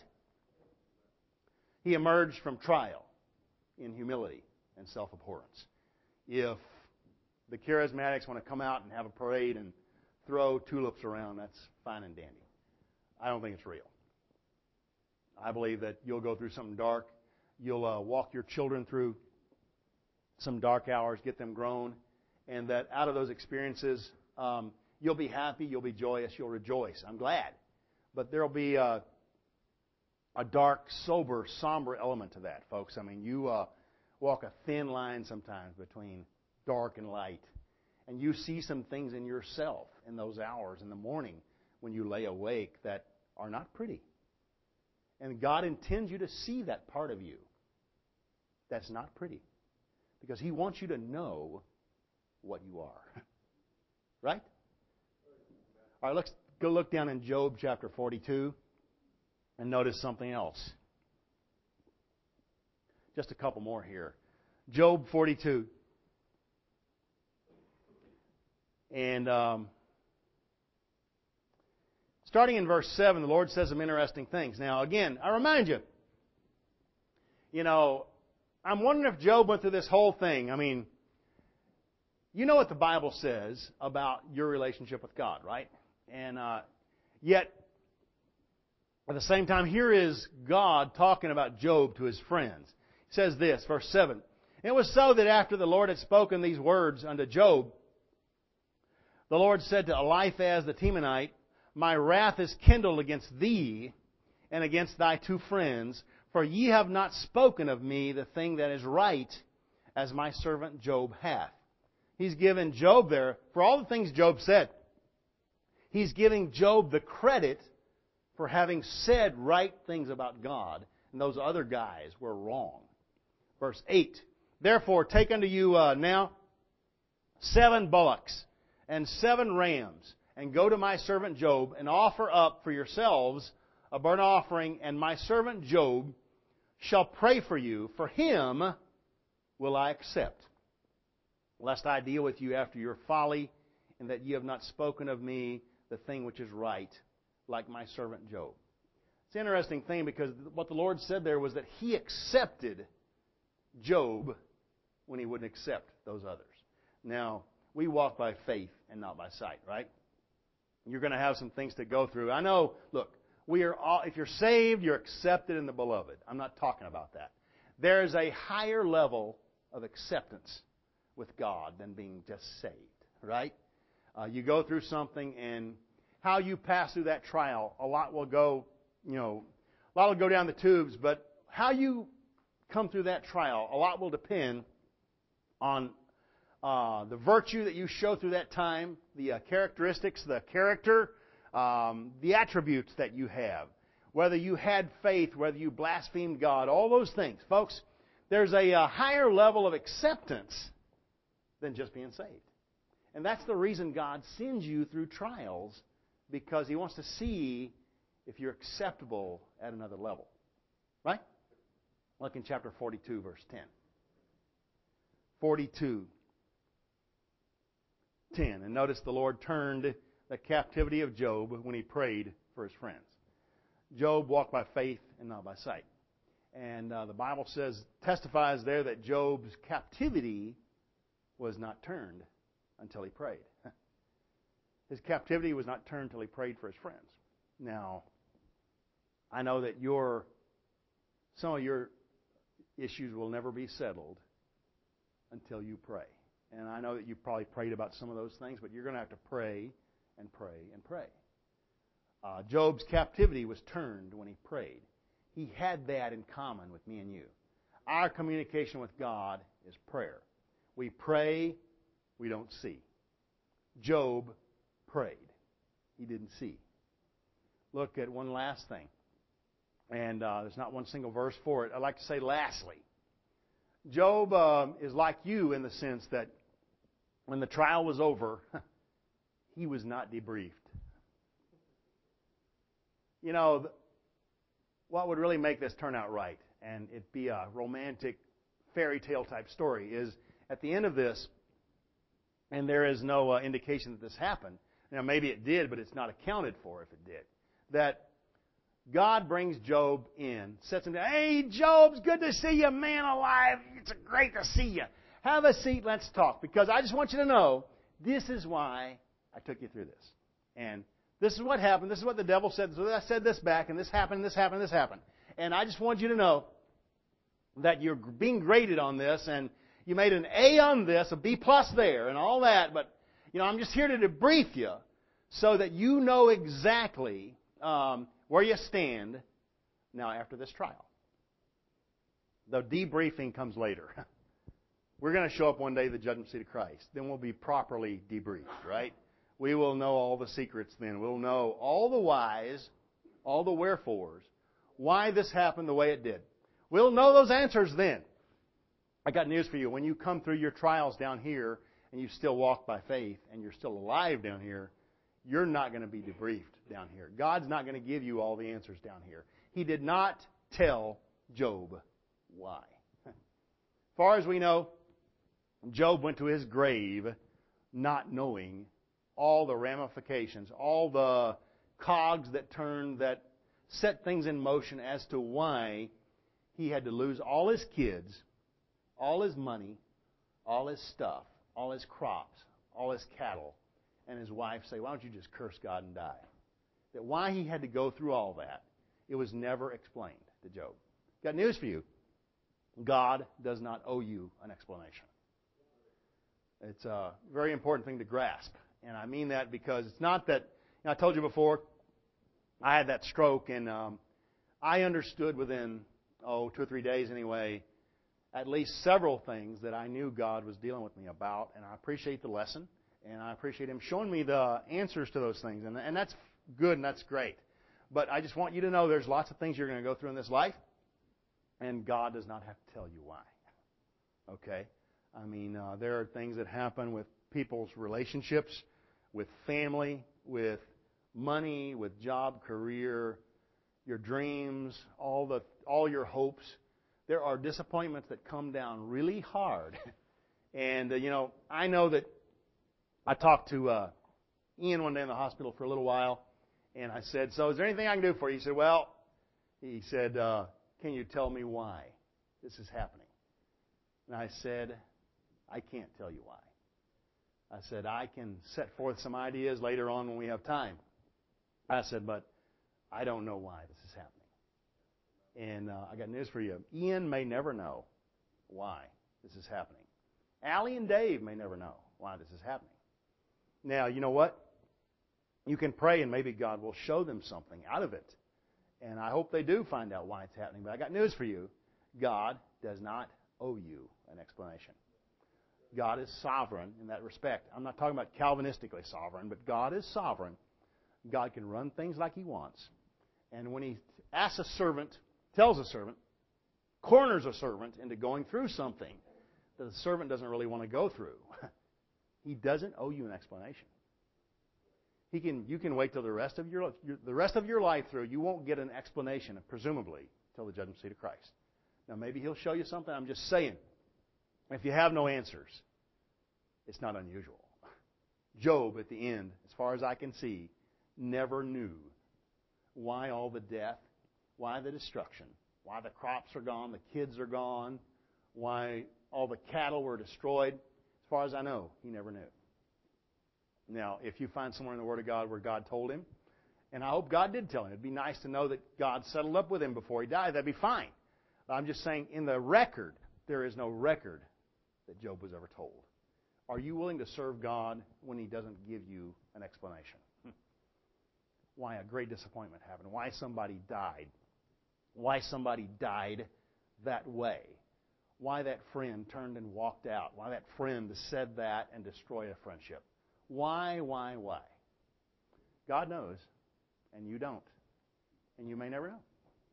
He emerged from trial in humility and self-abhorrence. If the charismatics want to come out and have a parade and throw tulips around, that's fine and dandy. I don't think it's real. I believe that you'll go through something dark. You'll uh, walk your children through some dark hours, get them grown, and that out of those experiences, um, you'll be happy, you'll be joyous, you'll rejoice. I'm glad. But there'll be a, a dark, sober, somber element to that, folks. I mean, you uh, walk a thin line sometimes between dark and light. And you see some things in yourself in those hours in the morning when you lay awake that are not pretty. And God intends you to see that part of you that's not pretty. Because He wants you to know what you are. Right? All right, let's go look down in Job chapter forty-two and notice something else. Just a couple more here. Job forty-two. And um, starting in verse seven, the Lord says some interesting things. Now, again, I remind you, you know, I'm wondering if Job went through this whole thing. I mean, you know what the Bible says about your relationship with God, right? And uh, yet, at the same time, here is God talking about Job to his friends. He says this, verse seven. It was so that after the Lord had spoken these words unto Job, the Lord said to Eliphaz the Temanite, My wrath is kindled against thee and against thy two friends, for ye have not spoken of me the thing that is right, as my servant Job hath. He's given Job there, for all the things Job said, he's giving Job the credit for having said right things about God, and those other guys were wrong. Verse eight, Therefore take unto you uh, now seven bullocks and seven rams, and go to my servant Job, and offer up for yourselves a burnt offering, and my servant Job shall pray for you. For him will I accept, lest I deal with you after your folly, and that ye have not spoken of me the thing which is right, like my servant Job. It's an interesting thing, because what the Lord said there was that He accepted Job when He wouldn't accept those others. Now, we walk by faith and not by sight, right? You're going to have some things to go through. I know, look, we are all, if you're saved, you're accepted in the beloved. I'm not talking about that. There is a higher level of acceptance with God than being just saved, right? Uh, you go through something, and how you pass through that trial, a lot will go, you know, a lot will go down the tubes, but how you come through that trial, a lot will depend on uh, the virtue that you show through that time, the uh, characteristics, the character, um, the attributes that you have. Whether you had faith, whether you blasphemed God, all those things. Folks, there's a, a higher level of acceptance than just being saved. And that's the reason God sends you through trials, because He wants to see if you're acceptable at another level. Right? Look in chapter forty-two, verse ten. forty-two, ten. And notice the Lord turned the captivity of Job when he prayed for his friends. Job walked by faith and not by sight. And uh, the Bible says, testifies there that Job's captivity was not turned until he prayed. His captivity was not turned until he prayed for his friends. Now, I know that your some of your issues will never be settled until you pray. And I know that you've probably prayed about some of those things, but you're going to have to pray and pray and pray. Uh, Job's captivity was turned when he prayed. He had that in common with me and you. Our communication with God is prayer. We pray, we don't see. Job prayed. He didn't see. Look at one last thing. And uh, there's not one single verse for it. I'd like to say lastly. Job uh, is like you in the sense that when the trial was over, he was not debriefed. You know, what would really make this turn out right, and it be a romantic fairy tale type story, is at the end of this, and there is no uh, indication that this happened. Now, maybe it did, but it's not accounted for if it did. That God brings Job in, sets him down. Hey, Job, it's good to see you, man alive. It's great to see you. Have a seat, let's talk. Because I just want you to know, this is why I took you through this. And this is what happened. This is what the devil said. So I said this back, and this happened, this happened, this happened. And I just want you to know that you're being graded on this, and you made an A on this, a B plus there, and all that. But, you know, I'm just here to debrief you so that you know exactly um, where you stand now after this trial. The debriefing comes later. We're going to show up one day at the judgment seat of Christ. Then we'll be properly debriefed, right? We will know all the secrets then. We'll know all the whys, all the wherefores, why this happened the way it did. We'll know those answers then. I got news for you. When you come through your trials down here and you still walk by faith and you're still alive down here, you're not going to be debriefed down here. God's not going to give you all the answers down here. He did not tell Job why. As far as we know, Job went to his grave not knowing all the ramifications, all the cogs that turned, that set things in motion as to why he had to lose all his kids, all his money, all his stuff, all his crops, all his cattle, and his wife say, why don't you just curse God and die? That why he had to go through all that, it was never explained to Job. Got news for you. God does not owe you an explanation. It's a very important thing to grasp. And I mean that because it's not that, you know, I told you before, I had that stroke, and um, I understood within, oh, two or three days anyway, at least several things that I knew God was dealing with me about, and I appreciate the lesson, and I appreciate Him showing me the answers to those things, and, and that's good and that's great. But I just want you to know there's lots of things you're going to go through in this life, and God does not have to tell you why. Okay? I mean, uh, there are things that happen with people's relationships, with family, with money, with job, career, your dreams, all the all your hopes. There are disappointments that come down really hard. And, uh, you know, I know that I talked to uh, Ian one day in the hospital for a little while, and I said, so is there anything I can do for you? He said, well, he said, uh, can you tell me why this is happening? And I said, I can't tell you why. I said, I can set forth some ideas later on when we have time. I said, but I don't know why this is happening. And uh, I got news for you. Ian may never know why this is happening. Allie and Dave may never know why this is happening. Now, you know what? You can pray and maybe God will show them something out of it. And I hope they do find out why it's happening. But I got news for you. God does not owe you an explanation. God is sovereign in that respect. I'm not talking about Calvinistically sovereign, but God is sovereign. God can run things like He wants. And when He asks a servant, tells a servant, corners a servant into going through something that the servant doesn't really want to go through, He doesn't owe you an explanation. He can, you can wait till the rest of your, your the rest of your life through. You won't get an explanation, presumably, till the judgment seat of Christ. Now, maybe He'll show you something. I'm just saying. If you have no answers, it's not unusual. Job, at the end, as far as I can see, never knew why all the death, why the destruction, why the crops are gone, the kids are gone, why all the cattle were destroyed. As far as I know, he never knew. Now, if you find somewhere in the Word of God where God told him, and I hope God did tell him, it'd be nice to know that God settled up with him before he died. That'd be fine. But I'm just saying, in the record, there is no record that Job was ever told. Are you willing to serve God when He doesn't give you an explanation? Why a great disappointment happened? Why somebody died? Why somebody died that way? Why that friend turned and walked out? Why that friend said that and destroyed a friendship? Why, why, why? God knows, and you don't. And you may never know.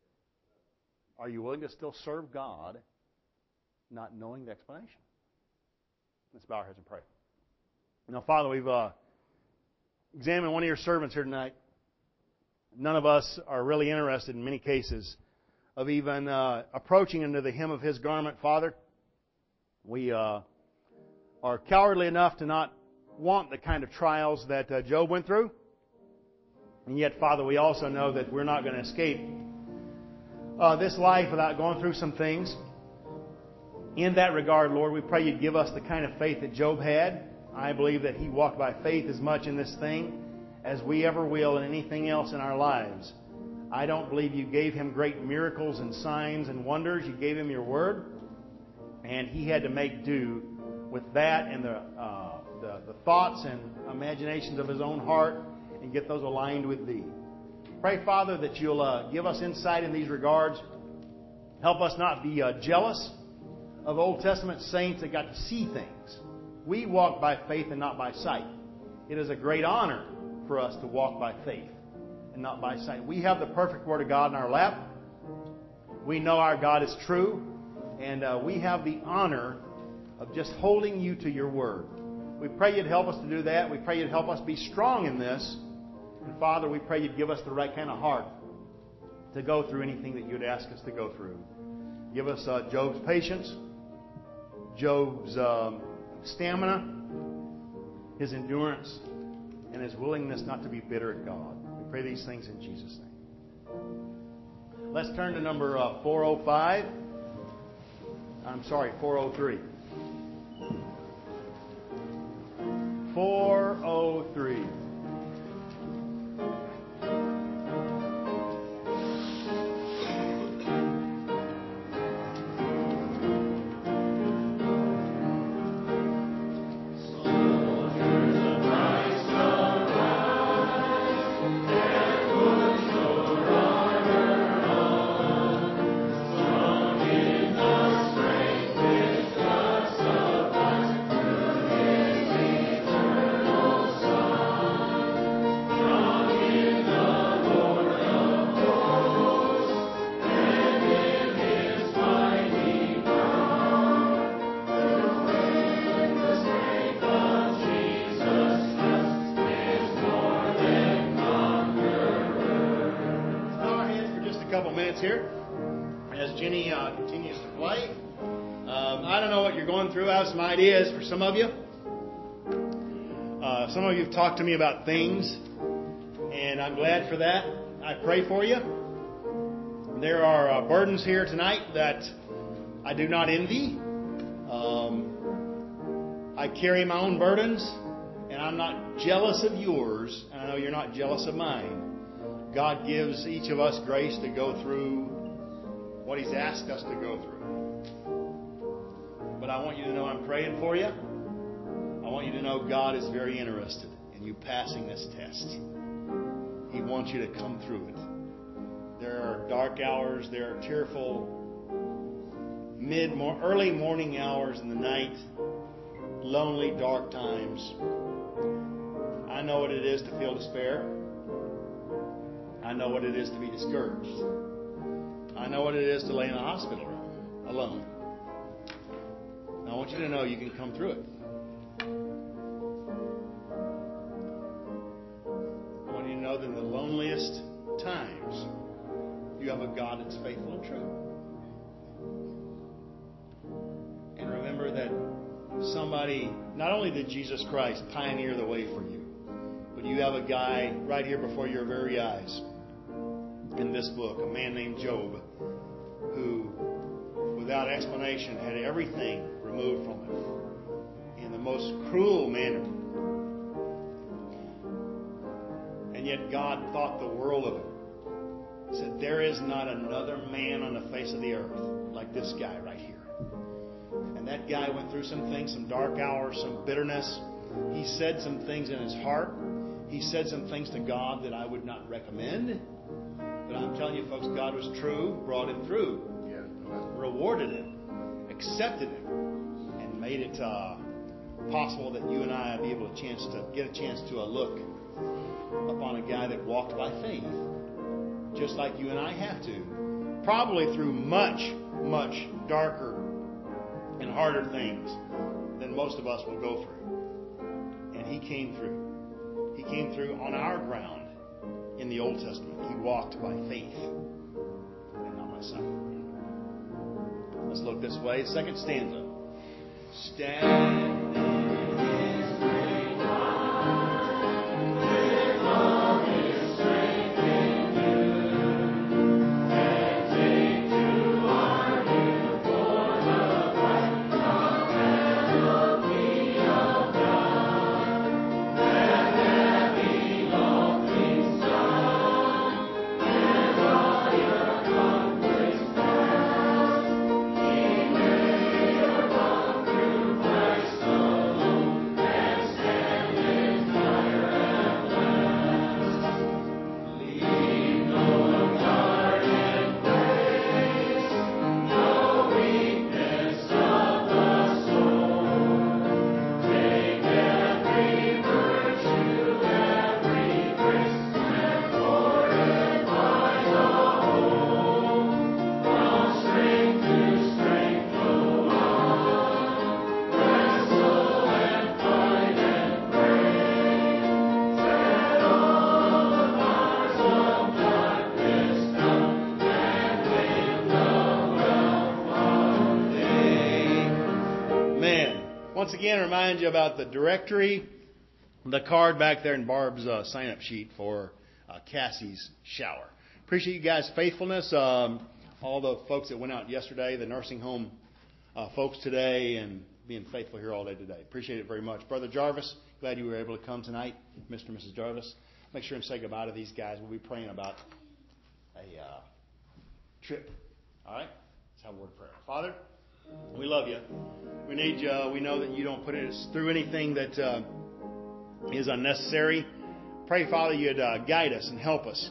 Are you willing to still serve God not knowing the explanation? Let's bow our heads and pray. Now, Father, we've uh, examined one of your servants here tonight. None of us are really interested in many cases of even uh, approaching into the hem of his garment, Father. We uh, are cowardly enough to not want the kind of trials that uh, Job went through. And yet, Father, we also know that we're not going to escape uh, this life without going through some things. In that regard, Lord, we pray You'd give us the kind of faith that Job had. I believe that he walked by faith as much in this thing as we ever will in anything else in our lives. I don't believe You gave him great miracles and signs and wonders. You gave him Your Word, and he had to make do with that and the, uh, the, the thoughts and imaginations of his own heart and get those aligned with Thee. Pray, Father, that You'll uh, give us insight in these regards. Help us not be uh, jealous of Old Testament saints that got to see things. We walk by faith and not by sight. It is a great honor for us to walk by faith and not by sight. We have the perfect Word of God in our lap. We know our God is true, and uh, we have the honor of just holding You to Your Word. We pray You'd help us to do that. We pray You'd help us be strong in this. And Father, we pray You'd give us the right kind of heart to go through anything that You'd ask us to go through. Give us uh, Job's patience, Job's um, stamina, his endurance, and his willingness not to be bitter at God. We pray these things in Jesus' name. Let's turn to number uh, four oh five. I'm sorry, four oh three. four oh three. Here as Jenny uh, continues to play. Um, I don't know what you're going through. I have some ideas for some of you. Uh, some of you have talked to me about things, and I'm glad for that. I pray for you. There are uh, burdens here tonight that I do not envy. Um, I carry my own burdens, and I'm not jealous of yours, and I know you're not jealous of mine. God gives each of us grace to go through what He's asked us to go through. But I want you to know I'm praying for you. I want you to know God is very interested in you passing this test. He wants you to come through it. There are dark hours, there are tearful mid, early morning hours in the night, lonely, dark times. I know what it is to feel despair. I know what it is to be discouraged. I know what it is to lay in a hospital room alone. I want you to know you can come through it. I want you to know that in the loneliest times, you have a God that's faithful and true. And remember that somebody, not only did Jesus Christ pioneer the way for you, but you have a guy right here before your very eyes in this book, a man named Job, who, without explanation, had everything removed from him in the most cruel manner. And yet God thought the world of him. Said, there is not another man on the face of the earth like this guy right here. And that guy went through some things, some dark hours, some bitterness. He said some things in his heart. He said some things to God that I would not recommend. But I'm telling you, folks, God was true, brought him through, rewarded him, accepted him, and made it uh, possible that you and I be able to chance to get a chance to a look upon a guy that walked by faith, just like you and I have to, probably through much, much darker and harder things than most of us will go through. And he came through. He came through on our ground in the Old Testament. He walked by faith and not by sight. Let's look this way. Second stanza. Stand. Once again, remind you about the directory, the card back there in Barb's uh, sign-up sheet for uh, Cassie's shower. Appreciate you guys' faithfulness. Um, all the folks that went out yesterday, the nursing home uh, folks today, and being faithful here all day today. Appreciate it very much. Brother Jarvis, glad you were able to come tonight. Mister and Missus Jarvis, make sure and say goodbye to these guys. We'll be praying about a uh, trip. All right? Let's have a word of prayer. Father, we love you. We need you. We know that you don't put us through anything that uh, is unnecessary. Pray, Father, you'd uh, guide us and help us.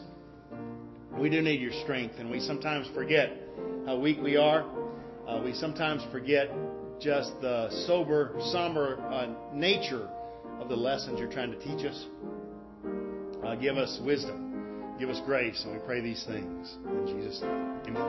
We do need your strength, and we sometimes forget how weak we are. Uh, we sometimes forget just the sober, somber uh, nature of the lessons you're trying to teach us. Uh, give us wisdom. Give us grace, and we pray these things in Jesus' name. Amen.